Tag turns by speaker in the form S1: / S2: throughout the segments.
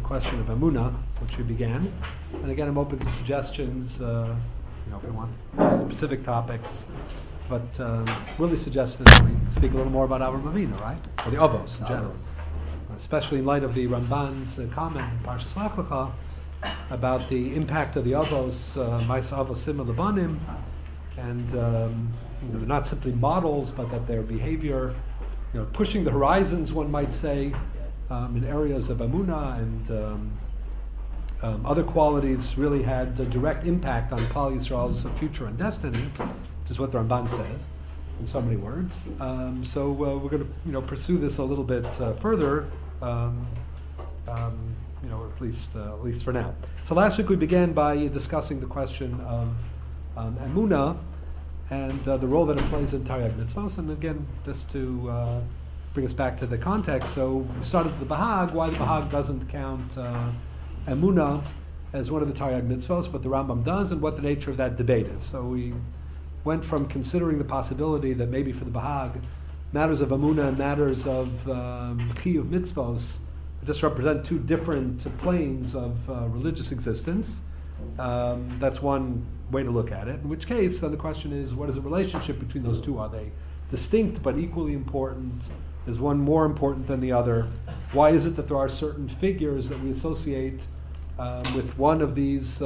S1: question of Emunah, which we began. And again, I'm open to suggestions, if you want specific topics. But really suggest that we speak a little more about Avraham Avinu, right? Or the Avos in general. Especially in light of the Ramban's comment in Parshas Lech Lecha about the impact of the Avos, Ma'aseh Avosim Lebanim, and they're not simply models, but that their behavior, pushing the horizons, one might say, in areas of Emunah and other qualities, really had a direct impact on Klal Yisrael's future and destiny, which is what the Ramban says in so many words. So we're going to, pursue this a little bit further, at least for now. So last week we began by discussing the question of Emunah and the role that it plays in Taryag Mitzvos. And again, just to bring us back to the context, so we started with the Bahag, why the Bahag doesn't count Emunah as one of the Taryag Mitzvos, but the Rambam does, and what the nature of that debate is. So we went from considering the possibility that maybe for the Bahag, matters of Emunah and matters of Chiyuv Mitzvos just represent two different planes of religious existence. That's one way to look at it. In which case, then the question is, what is the relationship between those two? Are they distinct but equally important? Is one more important than the other? Why is it that there are certain figures that we associate with one of these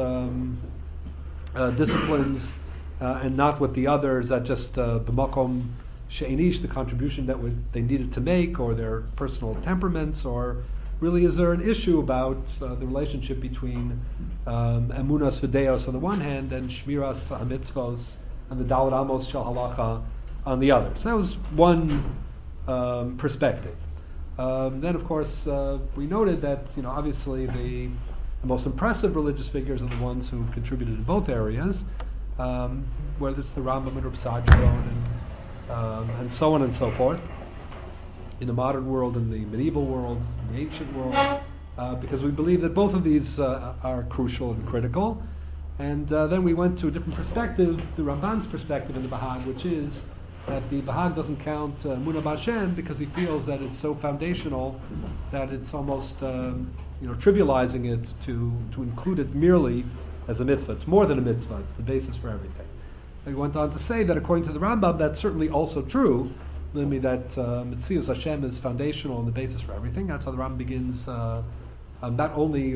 S1: disciplines and not with the other? Is that just b'makom she'enish, the contribution that they needed to make, or their personal temperaments, or really is there an issue about the relationship between emunas v'deos on the one hand and shmiras hamitzvos and the Daled Amos shel halacha on the other? So that was one perspective. Then, of course, we noted that obviously the most impressive religious figures are the ones who contributed in both areas, whether it's the Rambam and Reb Saadia and so on and so forth, in the modern world, in the medieval world, in the ancient world, because we believe that both of these are crucial and critical. And then we went to a different perspective, the Ramban's perspective in the Bahag, which is that the Bahag doesn't count Emunah B'Hashem because he feels that it's so foundational that it's almost trivializing it to include it merely as a mitzvah. It's more than a mitzvah, it's the basis for everything. He went on to say that according to the Rambam, that's certainly also true, namely that Metzius Hashem is foundational and the basis for everything. That's how the Rambam begins not only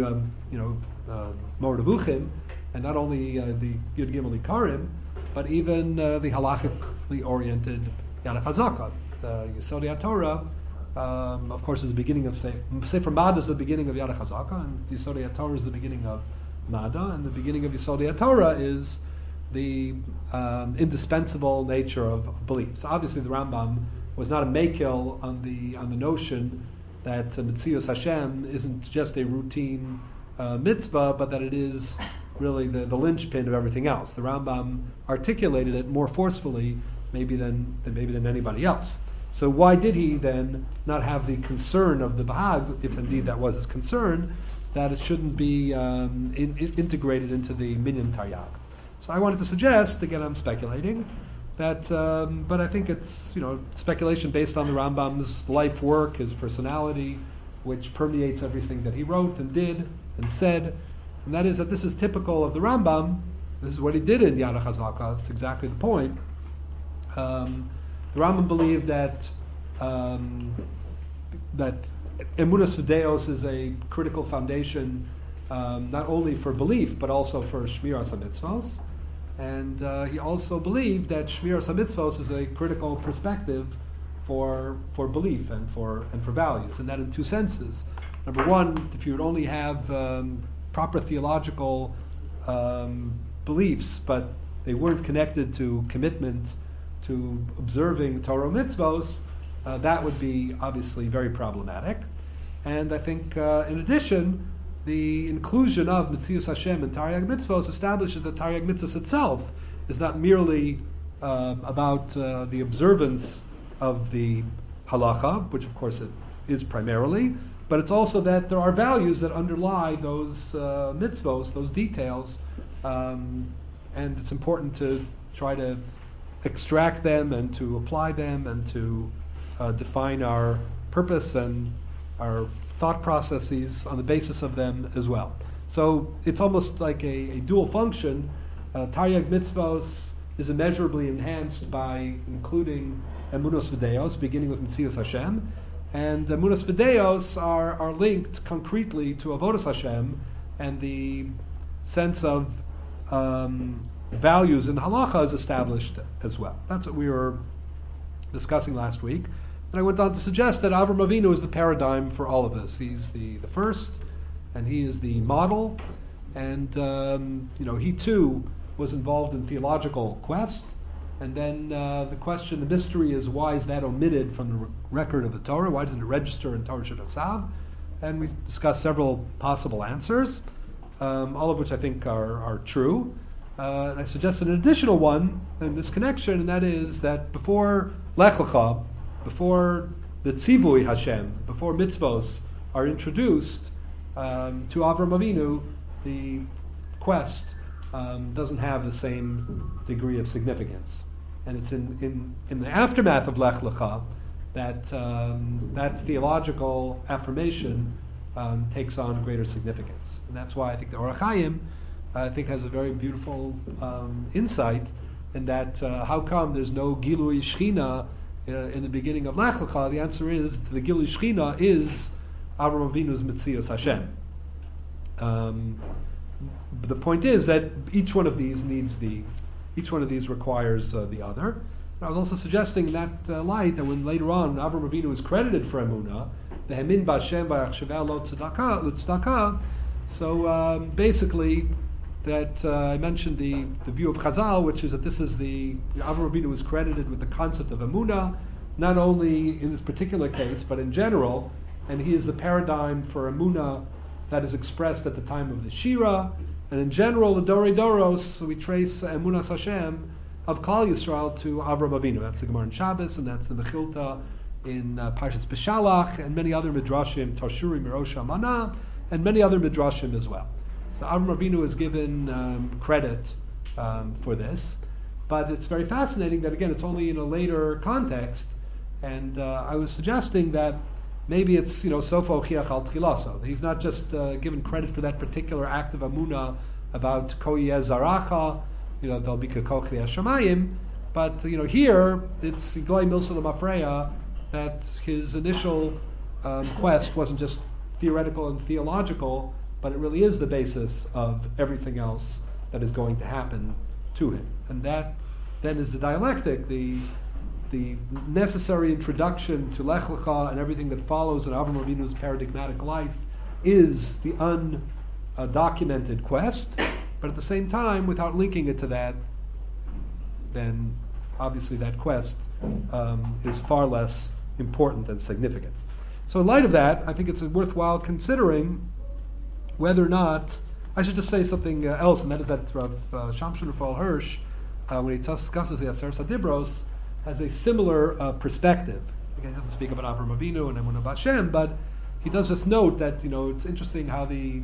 S1: Moravuchim, and not only the Yud Gimel Ikarim, but even the halachically oriented Yad HaChazaka. The Yesodei HaTorah, of course, is the beginning of Sefer Mada is the beginning of Yad HaChazaka, and Yesodei HaTorah is the beginning of Mada, and the beginning of Yesodei HaTorah is the indispensable nature of belief. So obviously the Rambam was not a makil on the notion that Metzius Hashem isn't just a routine mitzvah, but that it is really the linchpin of everything else. The Rambam articulated it more forcefully maybe than anybody else. So why did he then not have the concern of the Bahag, if indeed that was his concern, that it shouldn't be integrated into the Minyan Taryag? So I wanted to suggest, again I'm speculating, that but I think it's speculation based on the Rambam's life work, his personality, which permeates everything that he wrote and did and said, and that is that this is typical of the Rambam. This is what he did in Yad HaChazaka. That's exactly the point. The Rambam believed that that Emunas V'Deos is a critical foundation not only for belief but also for Shmiras HaMitzvos. And he also believed that Shmiras HaMitzvos is a critical perspective for belief and for values, and that in two senses. Number one, if you would only have proper theological beliefs, but they weren't connected to commitment to observing Torah mitzvos, that would be obviously very problematic. And I think, in addition, the inclusion of Metzius Hashem in Taryag Mitzvos establishes that Taryag Mitzvos itself is not merely about the observance of the halacha, which of course it is primarily, but it's also that there are values that underlie those mitzvos, those details, and it's important to try to extract them and to apply them and to define our purpose and our thought processes on the basis of them as well. So it's almost like a dual function. Taryag mitzvos is immeasurably enhanced by including emunos v'deos, beginning with Metzius Hashem, and emunos v'deos are linked concretely to avodas Hashem and the sense of values in halacha is established as well. That's what we were discussing last week. And I went on to suggest that Avram Avinu is the paradigm for all of this. He's the first, and he is the model. And he too was involved in theological quest. And then the question, the mystery is, why is that omitted from the record of the Torah? Why doesn't it register in Torah Shenosav? And we discussed several possible answers, all of which I think are true. And I suggested an additional one in this connection, and that is that before Lech Lecha, before the Tzivui Hashem, before mitzvos are introduced to Avram Avinu, the quest doesn't have the same degree of significance. And it's in the aftermath of Lech Lecha that theological affirmation takes on greater significance. And that's why I think the Orach Chaim has a very beautiful insight in that how come there's no Gilui Shechina in the beginning of Lech Lecha? The answer is the Gilui Shechina is Avram Avinu's Metzius Hashem. The point is that each one of these requires the other. And I was also suggesting in that light that when later on Avram Avinu is credited for Emunah, the Hemin B'Hashem V'Yachsheveh Lo Tzedakah. So basically, that I mentioned the view of Chazal, which is that this is the Avram Avinu is credited with the concept of Emunah, not only in this particular case, but in general, and he is the paradigm for Emunah that is expressed at the time of the Shira, and in general, the Dorei Doros, we trace Emunas Hashem of Klal Yisrael to Avram Avinu. That's the Gemara in Shabbos, and that's the Mechilta in Parshas Beshalach, and many other midrashim, Tarshuri, Mirosh Amana, and many other midrashim as well. So Avram Avinu is given credit for this, but it's very fascinating that again it's only in a later context, and I was suggesting that maybe it's Sofo Chiach al Tchilaso. He's not just given credit for that particular act of Amunah about Ko Yeh Zaracha, they'll be Kekoch Hashemayim, but here it's Goy Milsa L'Mafreya that his initial quest wasn't just theoretical and theological, but it really is the basis of everything else that is going to happen to him. And that then is the dialectic, the necessary introduction to Lech Lecha and everything that follows in Avram Avinu's paradigmatic life is the undocumented quest, but at the same time, without linking it to that, then obviously that quest is far less important and significant. So in light of that, I think it's worthwhile considering whether or not, I should just say something else, and that is that Rav Shamshon Raphael Hirsch, when he discusses the Aseret Adibros, has a similar perspective. Again, he doesn't speak about Avram Avinu and Emunah B'Hashem, but he does just note that it's interesting how the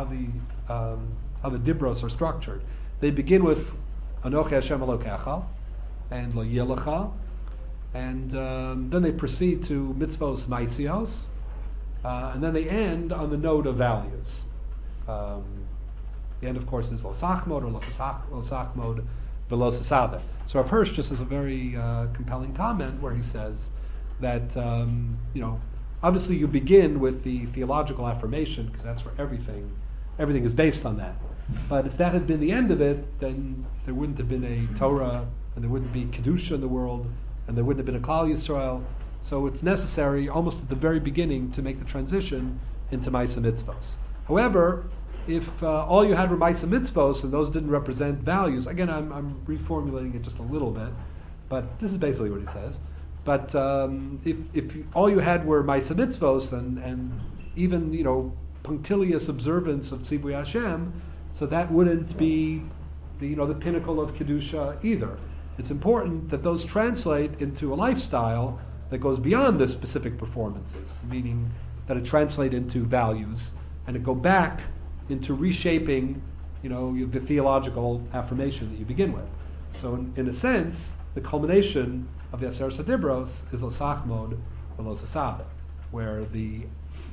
S1: Dibros are structured. They begin with Anochi Hashem Elokecha and Lo Yelecha, and then they proceed to Mitzvos Maisios, and then they end on the note of values. The end, of course, is Lo Sachmod or Lo Sachmod V'Lo Sasaveh. So Rav Hirsch just has a very compelling comment where he says that obviously you begin with the theological affirmation because that's where everything is based on that. But if that had been the end of it, then there wouldn't have been a Torah, and there wouldn't be Kedusha in the world, and there wouldn't have been a Klal Yisrael. So it's necessary almost at the very beginning to make the transition into Ma'aseh Mitzvos. However, if all you had were Ma'aseh Mitzvos and those didn't represent values, again I'm reformulating it just a little bit, but this is basically what he says. But if all you had were Ma'aseh Mitzvos and even punctilious observance of Tzivui Hashem, so that wouldn't be the pinnacle of Kedusha either. It's important that those translate into a lifestyle that goes beyond the specific performances, meaning that it translate into values and it go back into reshaping, the theological affirmation that you begin with. So in a sense, the culmination of the Aseret Adibros is Lo Sachmod or Lo Sasaveh, where the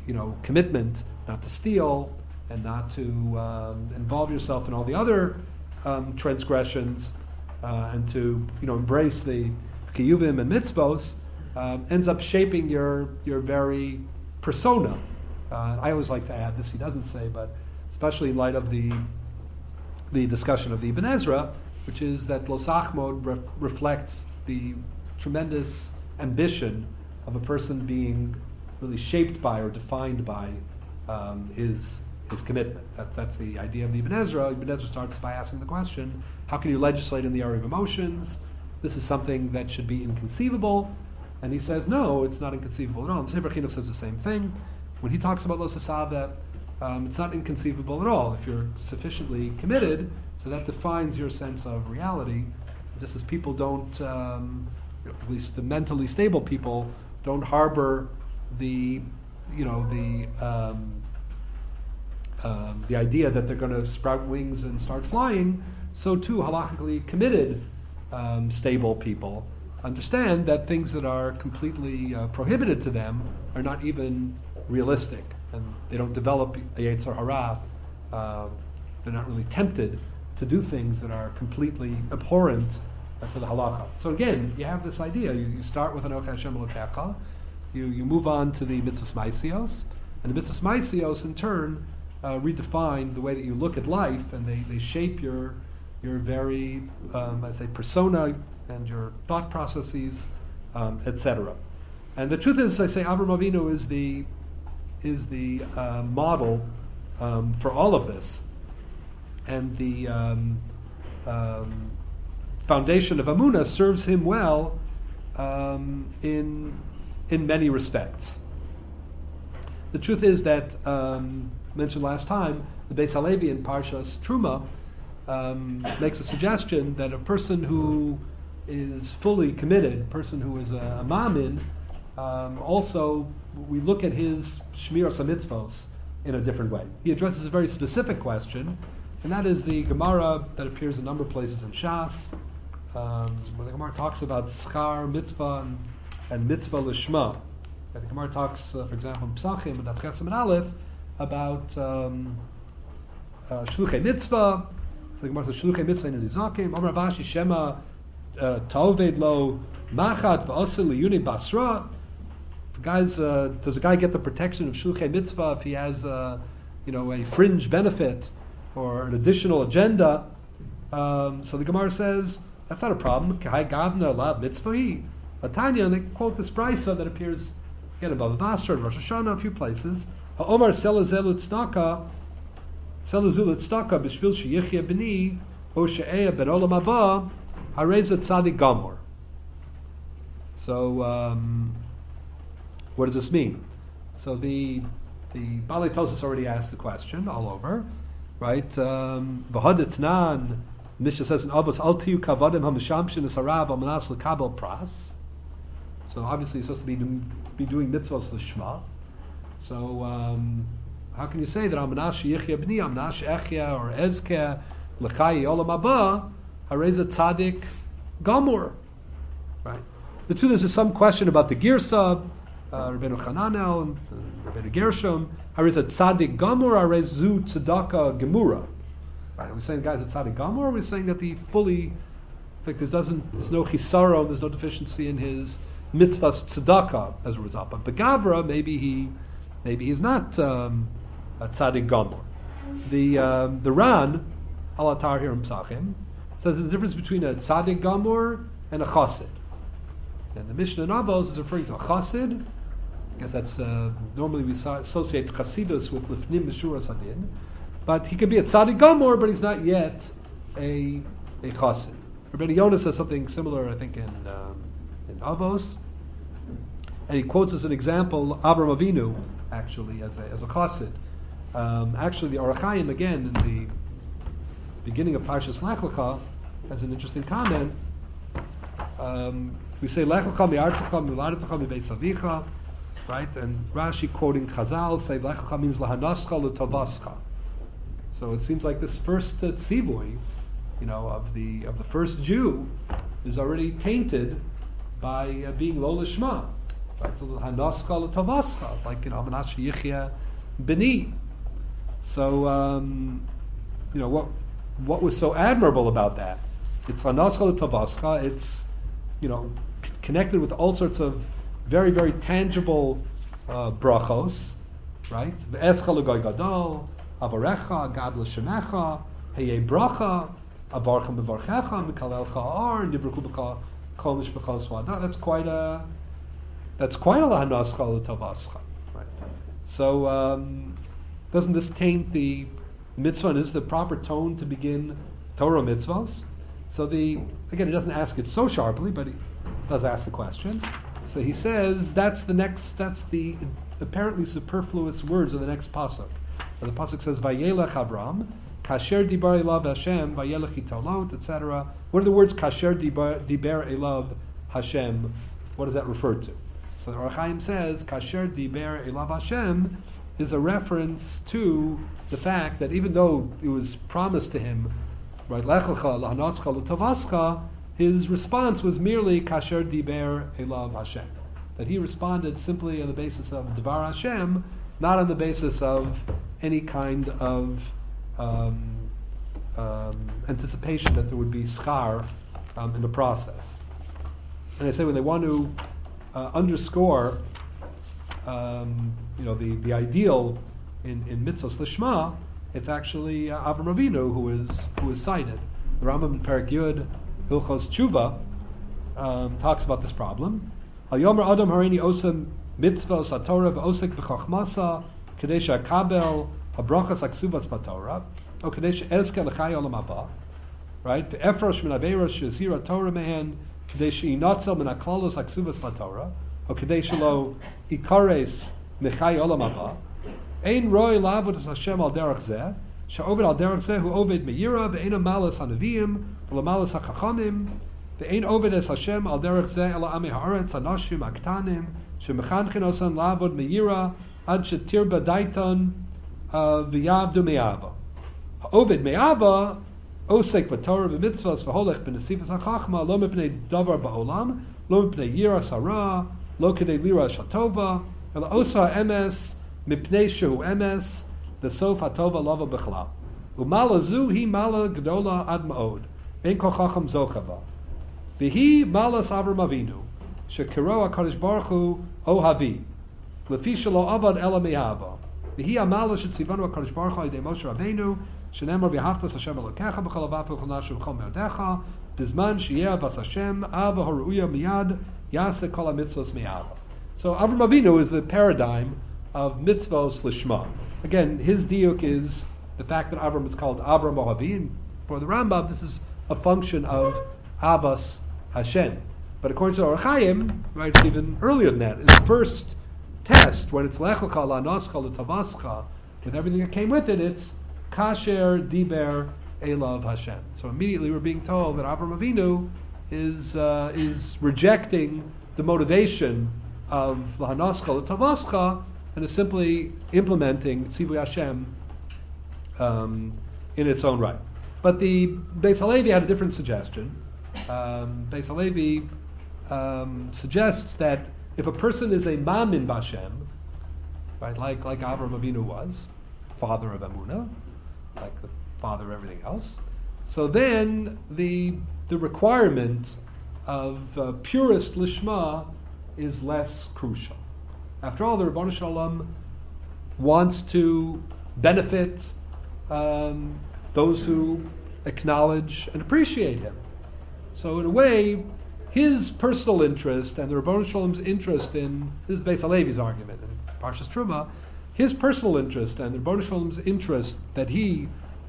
S1: commitment not to steal and not to involve yourself in all the other transgressions, and to embrace the kiyuvim and mitzvos, ends up shaping your very persona. I always like to add this, he doesn't say, but especially in light of the discussion of the Ibn Ezra, which is that Lo Sachmod reflects the tremendous ambition of a person being really shaped by or defined by his commitment. That's the idea of the Ibn Ezra. Ibn Ezra starts by asking the question, how can you legislate in the area of emotions? This is something that should be inconceivable. And he says, no, it's not inconceivable at all. And Sefer Chinuch says the same thing. When he talks about Lo Sasaveh, it's not inconceivable at all. If you're sufficiently committed, so that defines your sense of reality. Just as people don't, at least the mentally stable people, don't harbor the idea that they're going to sprout wings and start flying, so too halachically committed, stable people understand that things that are completely prohibited to them are not even realistic, and they don't develop a Yetzer Hara. They're not really tempted to do things that are completely abhorrent to the halacha. So again, you have this idea. You start with Anochi Hashem Elokecha, you move on to the mitzvahs maisios, and the mitzvahs maisios in turn redefine the way that you look at life, and they shape your very, I say, persona and your thought processes, etc. And the truth is, I say, Avraham Avinu is the model for all of this, and the foundation of Amunah serves him well in many respects. The truth is that, mentioned last time, the Beis Halevi in Parshas Truma makes a suggestion that a person who is fully committed, a person who is a ma'amin, also we look at his Shmiras HaMitzvos in a different way. He addresses a very specific question, and that is the Gemara that appears in a number of places in Shas, where the Gemara talks about schar mitzvah and mitzvah lishma. The Gemara talks, for example, in Psachim and Daf Chesem and Aleph, about shluchei mitzvah. So the Gemara says shluchei mitzvah in Nizakim. Amar Avashi Shema ta'oved lo machat v'asel liyuni basra. Guys, does a guy get the protection of shluchei mitzvah if he has a fringe benefit or an additional agenda? So the Gemara says that's not a problem. Kahai gavna la mitzvahi. Tanya, and they quote this brisa that appears again above Basra and Rosh Hashanah, a few places. Ha'omar selazelu tzedaka b'shvil sheyichya b'ni o she'eya ben olam haba hareza tzadik gamor. So, what does this mean? So the Balei Tosas already asked the question all over, right? V'hadetnan, Mishnah says in Avos, al tiyu kavadim ha'mishamshin esarav al-manas l'kabel pras. So obviously you're supposed to be doing mitzvos l'shma. So how can you say that al-manas sheyichya b'ni, al-manas she'echya, or ezkeh, l'chayi olam haba, hareza tzadik gamor? Right? The truth is there's some question about the girsa, Rabbeinu Chananel and Rabbeinu Gershom. Hareza tzadik gamor, harezu tzedaka gemura. Right? Are we saying, guys, it's tzaddik gamor, or are we saying that the fully, like there's no chisaro, there's no deficiency in his mitzvahs tzedakah as a result? But begavra, maybe he's not a tzaddik gamor. The Ran Alatar here in Psachim says there's a difference between a tzaddik gamor and a chassid. And the Mishnah in Avos is referring to a chassid. I guess that's normally we associate chassidus with lifnim mishuras hadin, but he could be a tzaddik gamor, but he's not yet a chassid. Rabbeinu Yonah says something similar, I think, in Avos, and he quotes as an example Avraham Avinu actually as a chassid. Actually, the Orach Chaim again in the beginning of Parshas Lech Lecha has an interesting comment. We say Lech Lecha mi'artzecha mi'uladetecha mi'beis avicha, right? And Rashi quoting Chazal say Lech Lecha means lahanascha l'tovascha. So it seems like this first tzivui, of the first Jew, is already tainted by being lo lishma. Right? So hanaska l'tavaska, like Menashe Yichya Bini. So what was so admirable about that? It's hanaska l'tavaska. It's connected with all sorts of very, very tangible brachos, right? V'escha l'goy gadol, avarecha, gad l'shemecha, heyei bracha, abarcha mevarchecha, mikalelcha ar, nibruchu b'ka kol mishpacha swada. That's quite a lahanascha l'tavascha, right? So doesn't this taint the mitzvah, and is the proper tone to begin Torah mitzvahs? So again, he doesn't ask it so sharply, but he does ask the question. So he says that's the apparently superfluous words of the next pasuk. So the pasuk says Vayelech Avram, Kasher dibar elav Hashem, Vayelech itolot, etc. What are the words Kasher dibar elav Hashem? What does that refer to? So the Or HaChaim says Kasher dibar elav Hashem is a reference to the fact that even though it was promised to him, right, Lech lecha lahanascha l'tavascha, his response was merely Kasher diber elav Hashem. That he responded simply on the basis of Devar Hashem, not on the basis of any kind of anticipation that there would be schar in the process. And I say when they want to underscore the ideal in mitzvahs lishma, it's actually Avram Avinu who is cited. The Rambam in Perek Yud Hilchos Tshuva talks about this problem. Hayomer Adam Harini Osem Mitzvahs HaTorah V'Osek V'Chachmasa Kadesh HaKabel HaBrachas HaKsuvas BaTorah O Kadesh Ezke L'Chai Olam Haba. Right? Ve'Efrosh Min Averos Shezira Torah Mehen Kadesh Inatzel Min HaKlalos HaKsuvas BaTorah O Kadesh Lo Ikares Nechai Olam Haba. Ein Roy Lavod Es Hashem Al Derech Zeh Sha'oved Al Derech Zeh Hu Oved Meira Ve'Ein Malas HaNeviim V'Lamalas HaChachamim Ve'ein Oved Es Hashem Al Derech Zeh Ela Amei Haaretz Hanashim Aktanim Shemechanchen Osan Lavod Meira Ad Shetirba Daiton V'Yavdu Me'ava Oved Me'ava Osek B'Torah V'Mitzvahs V'Holech B'Nesivas HaChachma Lo Mipnei Davar Ba'olam Lo Mipnei Yiras Hara Lo Kedei Lira Shatova Ela Osa Emes Mipnei Shehu Emes the Sof HaTova Lava B'Chlal Umala Zu Hi Mala Gdola Ad Ma'od Ein Kol Chacham Zochava V'Hi Malas Avram Avinu Shekiro HaKadosh Baruch Hu Ohavi Lefi Shelo Avad Ela Me'ava V'Hi Amala Shetzivanu HaKadosh Baruch Hu Yidei Moshe Rabbeinu Shenemar V'Haftas Hashem Elokecha B'Chol Avav V'Chol Nashu V'Chol Me'odecha Bizman Sheyeh Avas Hashem Ava Haruya Miyad Yaseh Kol HaMitzvos Me'ava. So Avram Avinu is the paradigm of mitzvos lishma. Again, his diuk is the fact that Avram is called Avram Ohavi, and for the Rambam, this is a function of Avas Hashem. But according to the Or HaChaim, right, it's even earlier than that. In the first test, when it's Lech Lecha La'anascha L'Tavascha, with everything that came with it, it's Kasher Diber Elav Hashem. So immediately we're being told that Avram Avinu is rejecting the motivation of Lahanascha L'Tavascha, and is simply implementing Tzivui Hashem in its own right. But the Beis Halevi had a different suggestion. Beis Halevi suggests that if a person is a Mamin B'Hashem, right, like Avram Avinu was, father of Emunah, like the father of everything else, so then the requirement of purest Lishma is less crucial. After all, the Rebbeinu Shalom wants to benefit those who acknowledge and appreciate him. So in a way, his personal interest and the Rebbeinu Shalom's interest in, this is Beis Halevi's argument in Parshas Truma, his personal interest and the Rebbeinu Shalom's interest that he,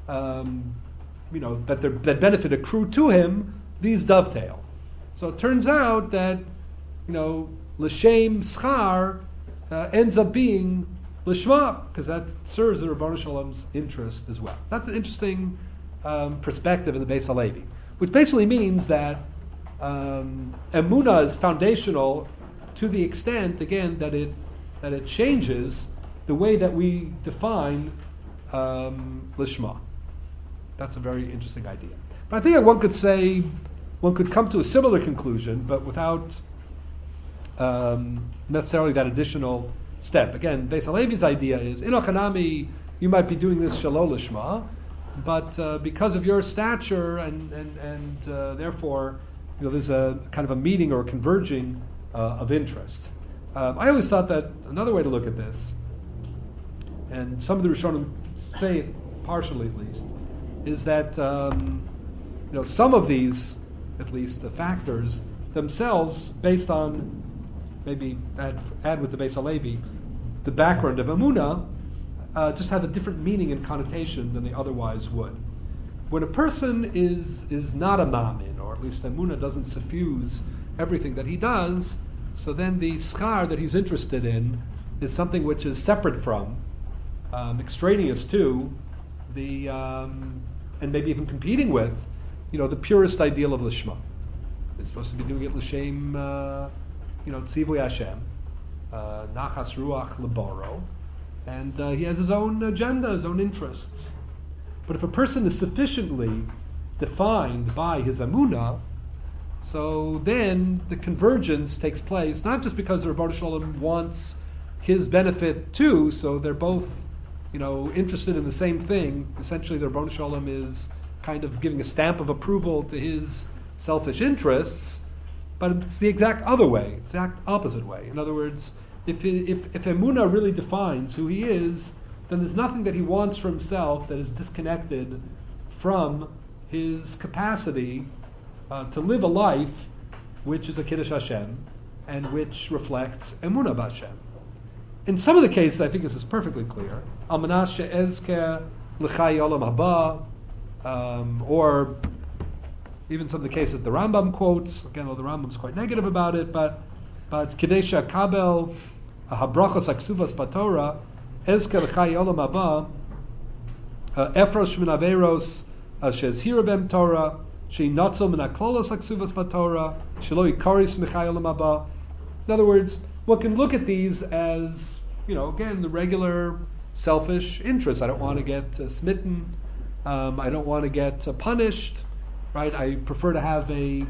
S1: that benefit accrue to him, these dovetail. So it turns out that, l'shem schar ends up being lishma, because that serves the Rebbeinu Shalom's interest as well. That's an interesting perspective in the Beis Halevi, which basically means that emunah is foundational to the extent, again, that it changes the way that we define lishma. That's a very interesting idea. But I think that one could come to a similar conclusion, but without necessarily that additional step. Again, Beis Halevi's idea is, in Ochanami, you might be doing this shalol lishma, but because of your stature and therefore, there's a kind of a meeting or a converging of interest. I always thought that another way to look at this, and some of the Rishonim say it partially at least, is that some of these, at least the factors themselves, based on maybe add with the Beis Halevi, the background of Emunah, just have a different meaning and connotation than they otherwise would. When a person is not a Ma'amin, or at least Emunah doesn't suffuse everything that he does, so then the schar that he's interested in is something which is separate from, extraneous to, the and maybe even competing with, the purest ideal of Lishma. He's supposed to be doing it L'Shem, Tzivui Hashem, Nachas Ruach Leboro, and he has his own agenda, his own interests. But if a person is sufficiently defined by his Emunah, so then the convergence takes place, not just because the Rebbeinu Shalom wants his benefit too, so they're both, interested in the same thing. Essentially, the Rebbeinu Shalom is kind of giving a stamp of approval to his selfish interests, but it's the exact other way. It's the exact opposite way. In other words, if Emunah really defines who he is, then there's nothing that he wants for himself that is disconnected from his capacity to live a life which is a Kiddush Hashem and which reflects Emunah b'Hashem. In some of the cases, I think this is perfectly clear. Al manas she'ezker l'chai olam haba, or even some of the cases the Rambam quotes. Again, though the Rambam's quite negative about it, but Kedesha Kabel Habrachos Aksuvas Batorah Ezker l'chai olam haba Efrosh min averos she'ezhira bem Torah she'inatzel min haklolos Aksuvas Batorah shelo yikaris m'chai olam haba. In other words, one can look at these as, again, the regular selfish interests. I don't want to get smitten. I don't want to get punished. Right? I prefer to have a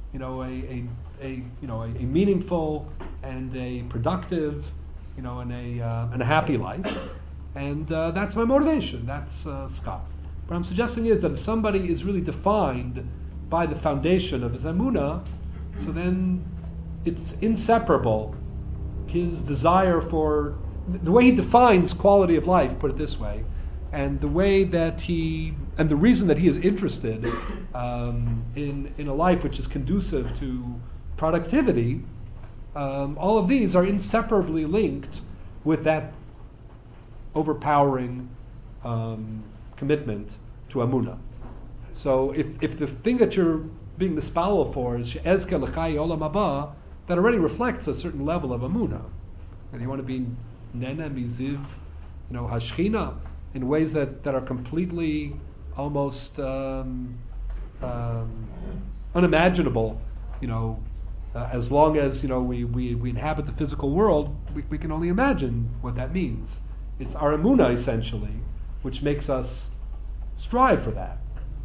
S1: meaningful and a productive, and a happy life. And that's my motivation. That's Scott. What I'm suggesting is that if somebody is really defined by the foundation of his Emunah, so then it's inseparable. His desire for the way he defines quality of life, put it this way, and the way that and the reason that he is interested in a life which is conducive to productivity, all of these are inseparably linked with that overpowering commitment to Emunah. So if the thing that you're being mispalel for is she'ezker l'chai olam haba, that already reflects a certain level of Emunah. And you want to be nena miziv, hashchina, in ways that are completely almost unimaginable, as long as we inhabit the physical world, we can only imagine what that means. It's our Emunah essentially which makes us strive for that.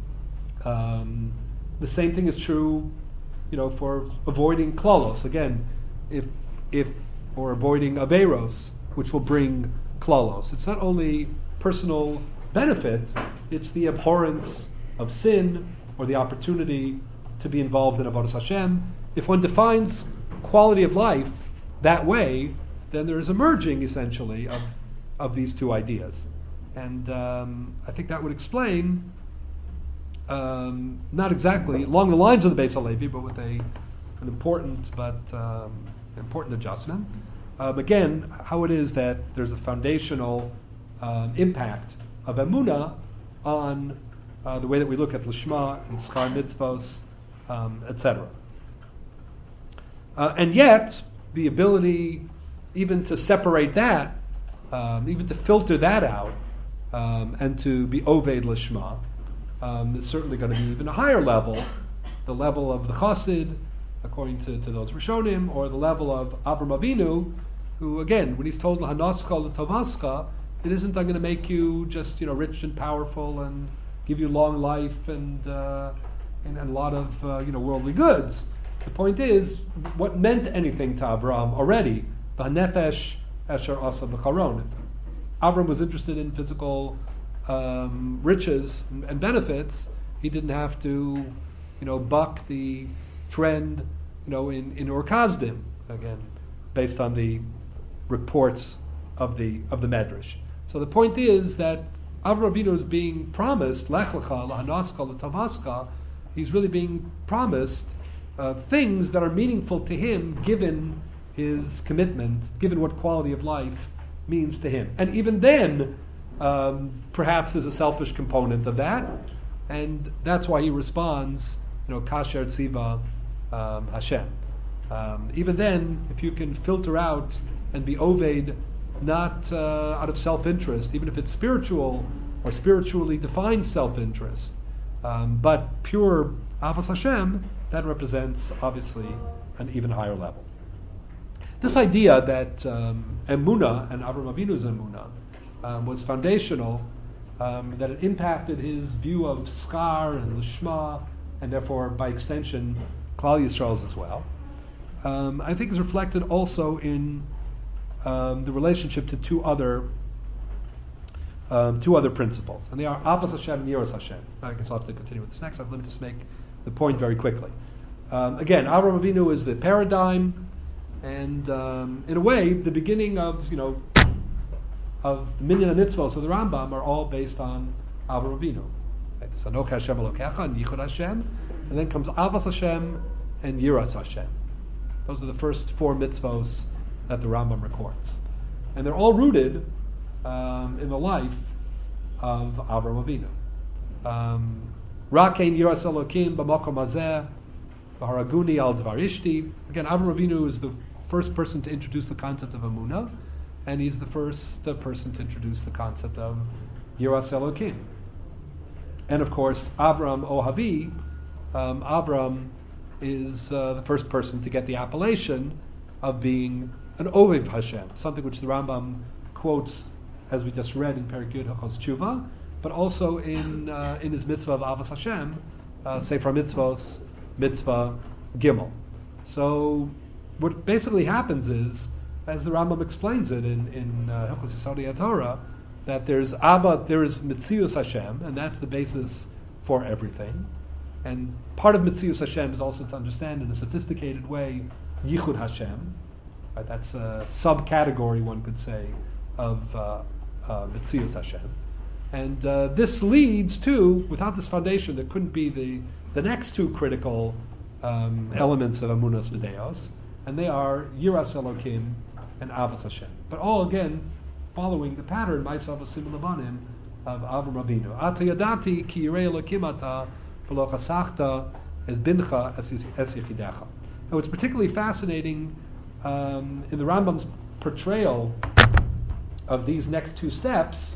S1: The same thing is true, for avoiding klalos. Again, or avoiding averos, which will bring klalos. It's not only personal benefit, it's the abhorrence of sin or the opportunity to be involved in avodas Hashem. If one defines quality of life that way, then there is a merging, essentially, of these two ideas. And I think that would explain, not exactly along the lines of the Beis Halevi, but with an important adjustment. Again, how it is that there's a foundational impact of Emunah on the way that we look at Lishma and Schar Mitzvos, etc. And yet, the ability even to separate that, even to filter that out, and to be Oved Lishma, is certainly going to be even a higher level, the level of the Chassid, according to those Rishonim, or the level of Avram Avinu, who, again, when he's told L'Hanaska L'Tovascha, it isn't I'm going to make you just rich and powerful and give you long life and a lot of worldly goods. The point is, what meant anything to Avram already? V'hanefesh esher asa b'charon. Avram was interested in physical riches and benefits. He didn't have to, buck the trend, in Ur Kasdim, again, based on the reports of the Medrash. So the point is that Avraham Avinu is being promised, Lech Lecha, Lahanaska, Latavaska, he's really being promised things that are meaningful to him given his commitment, given what quality of life means to him. And even then, perhaps there's a selfish component of that, and that's why he responds, Kasher Tziva Hashem. Even then, if you can filter out and be oved, not out of self-interest, even if it's spiritual or spiritually defined self-interest, but pure Avos Hashem, that represents obviously an even higher level. This idea that Emunah and Avraham Avinu's Emunah was foundational, that it impacted his view of Skar and Lishma, and therefore by extension Klal Yisrael's as well, I think is reflected also in the relationship to two other principles, and they are Avos Hashem and Yiras Hashem. I guess I'll have to continue with this next. Let me just make the point very quickly. Again, Avraham Avinu is the paradigm, and in a way, the beginning of of Minyan HaMitzvos of the Rambam are all based on Avraham Avinu. Right? So Anoch Hashem Elokecha and Yichud Hashem, and then comes Avos Hashem and Yiras Hashem. Those are the first four mitzvos that the Rambam records, and they're all rooted in the life of Avraham Avinu. Rakein Yiras Elokim b'makom hazeh v'haraguni al dvar ishti. Again, Avraham Avinu is the first person to introduce the concept of Emunah, and he's the first person to introduce the concept of Yiras Elokim. And of course, Avram Ohavi, Avram is the first person to get the appellation of being an Oviv Hashem, something which the Rambam quotes, as we just read in Perek Yud Hilchos Tshuva, but also in his mitzvah of Avos Hashem, Sefer Mitzvos, Mitzvah Gimel. So what basically happens is, as the Rambam explains it in Hilchos Yesodei HaTorah, that there is Metzius Hashem, and that's the basis for everything. And part of Metzius Hashem is also to understand in a sophisticated way Yichud Hashem. Right? That's a subcategory, one could say, of Metzius Hashem. And this leads to, without this foundation, there couldn't be the next two critical elements of Amunas V'Deos, and they are Yiras Elokim and Avos Hashem. But all, again, following the pattern, Ma'asav Asim Levanim, of Avraham Avinu. Ata yadati ki yirei Elokim ata v'lo chasachta es bincha es yichidecha. Now, what's particularly fascinating in the Rambam's portrayal of these next two steps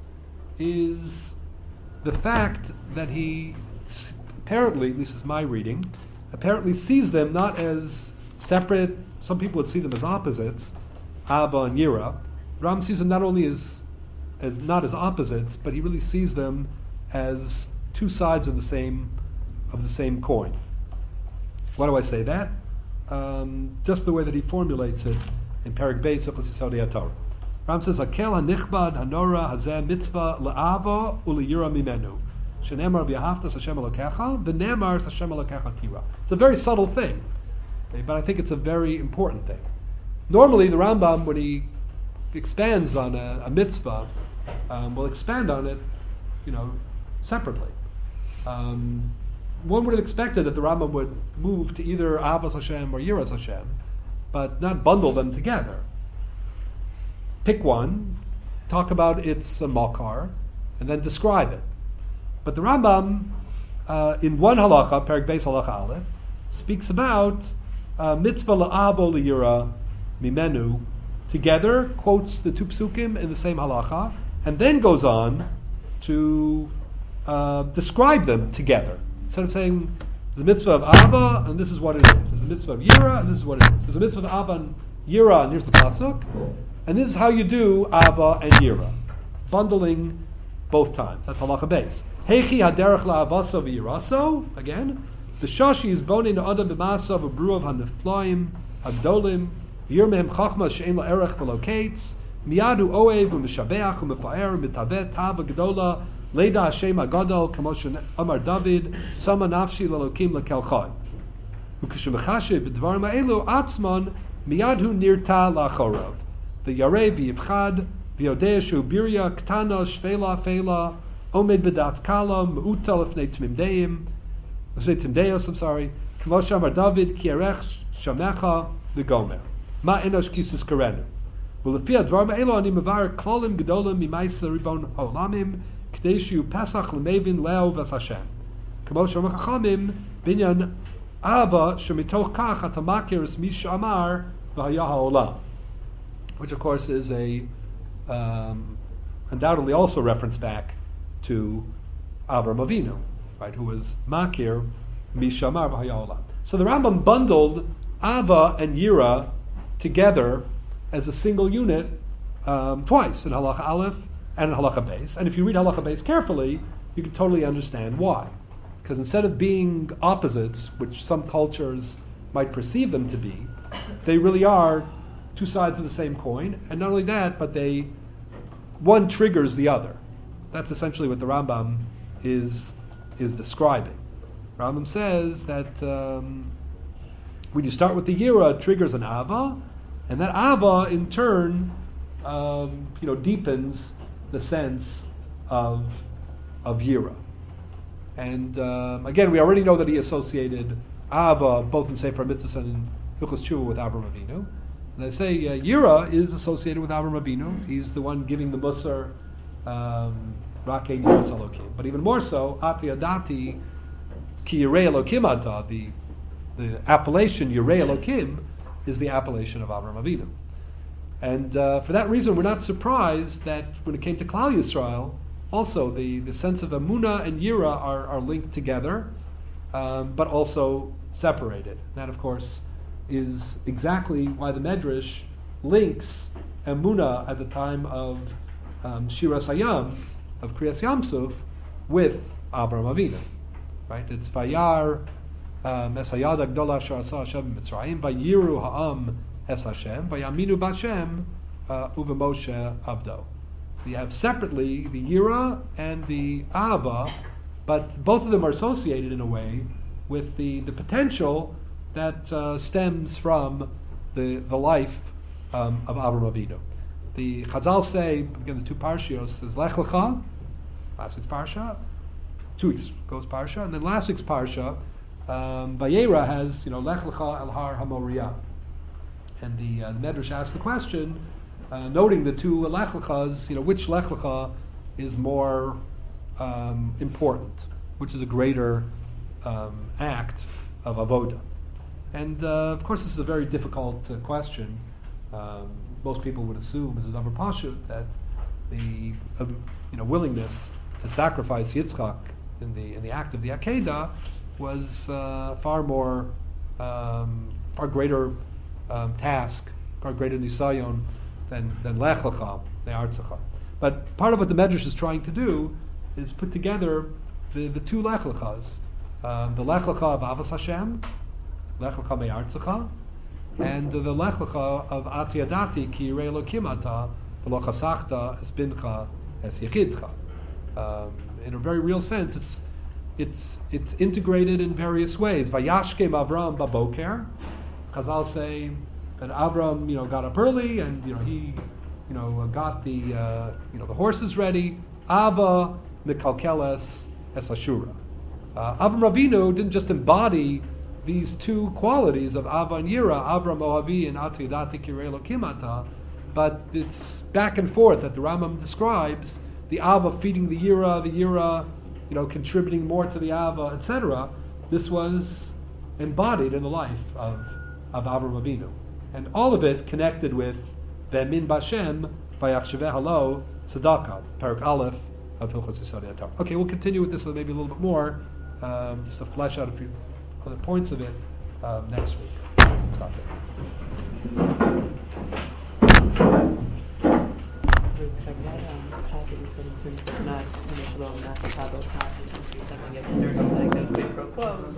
S1: is the fact that he apparently, at least is my reading, apparently sees them not as separate. Some people would see them as opposites, Abba and Yira. Ram sees them not only as not as opposites, but he really sees them as two sides of the same coin. Why do I say that? Just the way that he formulates it in Perek Beis Hilchos Yesodei HaTorah. Ram says, "Hakel hanichbad hanora hazeh mitzvah le'ava u'leyira mimenu, shenemar v'yahavtas Hashem Elokecha v'nemar Hashem Elokecha tira." It's a very subtle thing, okay, but I think it's a very important thing. Normally, the Rambam, when he expands on a mitzvah, will expand on it, separately. One would have expected that the Rambam would move to either Avos Hashem or Yiras Hashem, but not bundle them together. Pick one, talk about its makar, and then describe it. But the Rambam, in one halacha, Perek Beis halacha Aleph, speaks about mitzvah la'avo liyira mimenu together, quotes the two psukim in the same halacha, and then goes on to describe them together. Instead of saying the mitzvah of Abba, and this is what it is. There's a mitzvah of Yira, and this is what it is. There's a mitzvah of Abba and Yira, and here's the pasuk. And this is how you do Abba and Yira. Bundling both times. That's halacha base. Hechi haderech la'avaso v'yiraso. Again, The shashi is bonin adam b'masav abruav hanefloim hadolim yirmehem chachma she'en la erech v'lo kates miyadu oev u'mishabeach u'mefaer u'mitavet tava gedola leda Hashem agadol kamo Amar David sama nafshi lalokim lekelchai u'kishemechashiv b'dvarim ha'elu atzman miyadhu nirta lachorav v'yarei v'yivchad v'yodei shu birya ktana shvela fela omed b'das kala m'uta lefnei tmimdeim Timdeos, I'm sorry. Kamo Amar David kierech shamecha v'gomer ma enosh kisus karenu v'lefi advarim ha'elu ani mevar klolim gedolim mimaisa ribon ha'olamim k'dei shiu pesach l'mevin leo v'es Hashem kamo shomar chachamim binyan ava shemitoch kach atamakir es mi shamar v'haya ha'olam, which of course is a undoubtedly also reference back to Avraham Avinu, right, who was makir mishamar v'haya olam. So the Rambam bundled Ava and Yira together as a single unit twice in Halacha Aleph and in Halacha Beis. And if you read Halacha Beis carefully, you can totally understand why. Because instead of being opposites, which some cultures might perceive them to be, they really are two sides of the same coin. And not only that, but one triggers the other. That's essentially what the Rambam is describing. Rambam says that when you start with the Yira, it triggers an Ava, and that Ava in turn deepens the sense of Yira. And again, we already know that he associated Ava both in Sefer Mitzvahs and in Hilchos Tshuva with Avraham Avinu. And I say Yira is associated with Avraham Avinu. He's the one giving the Musar Rakei Yiras Elokim. But even more so, Ati Adati Ki Yirei Elokim Ata, the appellation Yirei Elokim is the appellation of Avraham Avinu. And for that reason, we're not surprised that when it came to Klal Yisrael, also the sense of Emunah and Yira are linked together, but also separated. That, of course, is exactly why the Medrash links Emunah at the time of Shiras Hayam, of Kriyas Yamsuf, with Avraham Avinu. Right? It's Vayar Es Hayad Agdola Asher Asa Hashem Mitzrayim Vayiru Ha'am Es Hashem Vayaminu B'Hashem Uva Moshe Avdo. So you have separately the Yira and the Ava, but both of them are associated in a way with the potential that stems from the life of Avraham Avinu. The Chazal say, again, the two parshios, is Lech Lecha, last week's parsha, 2 weeks goes parsha, and then last week's parsha, Vayera has, Lech Lecha El Har HaMoriah. And the Medrash asks the question, noting the two Lech Lechas, which Lech Lecha is more important, which is a greater act of Avodah. And of course, this is a very difficult question. Most people would assume, as is Amar Pashut, that the willingness to sacrifice Yitzchak in the act of the Akedah was far greater task, far greater nisayon than Lech Lecha, the Artzacha. But part of what the Medrash is trying to do is put together the two Lech Lechas, the Lech Lecha of Avos Hashem, Lech Lecha me'Artzacha, and the Lech Lecha of Ati Adati Ki Yirei Elokim Ata V'lo Chasachta Es Bincha Es Yechidcha. In a very real sense, it's integrated in various ways. Vayashkem Avram Baboker. Chazal say that Avram, got up early and he, got the horses ready. Ava Mikalkeles Es Ashura. Avram Avinu didn't just embody these two qualities of Ava and Yira, Avram Ohavi and Ati Adati Ki Yirei Elokim Ata, but it's back and forth that the Rambam describes the Ava feeding the Yira, contributing more to the Ava, etc. This was embodied in the life of Avram Avinu, and all of it connected with Ve'emin B'Hashem Vayachsheveh Halo Tzedakah, Parak Aleph of Hilchos Yisodei HaTorah. Okay, we'll continue with this maybe a little bit more, just to flesh out a few other points of it next week. Stop it.